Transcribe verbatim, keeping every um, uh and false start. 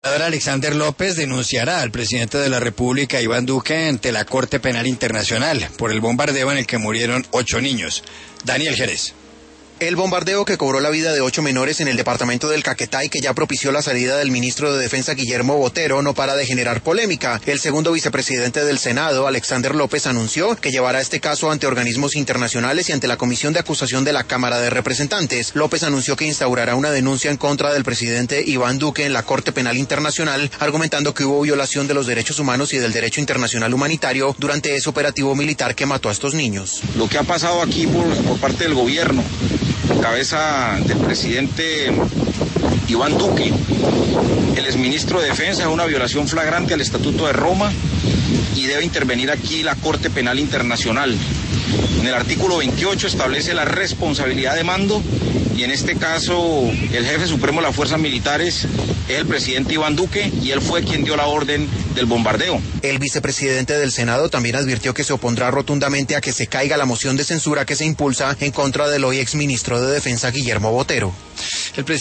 Alexander López denunciará al presidente de la República, Iván Duque, ante la Corte Penal Internacional por el bombardeo en el que murieron ocho niños. Daniel Jerez. El bombardeo que cobró la vida de ocho menores en el departamento del Caquetá y que ya propició la salida del ministro de Defensa Guillermo Botero no para de generar polémica. El segundo vicepresidente del Senado, Alexander López, anunció que llevará este caso ante organismos internacionales y ante la Comisión de Acusación de la Cámara de Representantes. López anunció que instaurará una denuncia en contra del presidente Iván Duque en la Corte Penal Internacional, argumentando que hubo violación de los derechos humanos y del derecho internacional humanitario durante ese operativo militar que mató a estos niños. Lo que ha pasado aquí por, por parte del gobierno, en cabeza del presidente Iván Duque, el exministro de Defensa, es una violación flagrante al Estatuto de Roma y debe intervenir aquí la Corte Penal Internacional. En el artículo veintiocho establece la responsabilidad de mando y en este caso el jefe supremo de las fuerzas militares es el presidente Iván Duque y él fue quien dio la orden del bombardeo. El vicepresidente del Senado también advirtió que se opondrá rotundamente a que se caiga la moción de censura que se impulsa en contra del hoy exministro de Defensa Guillermo Botero. El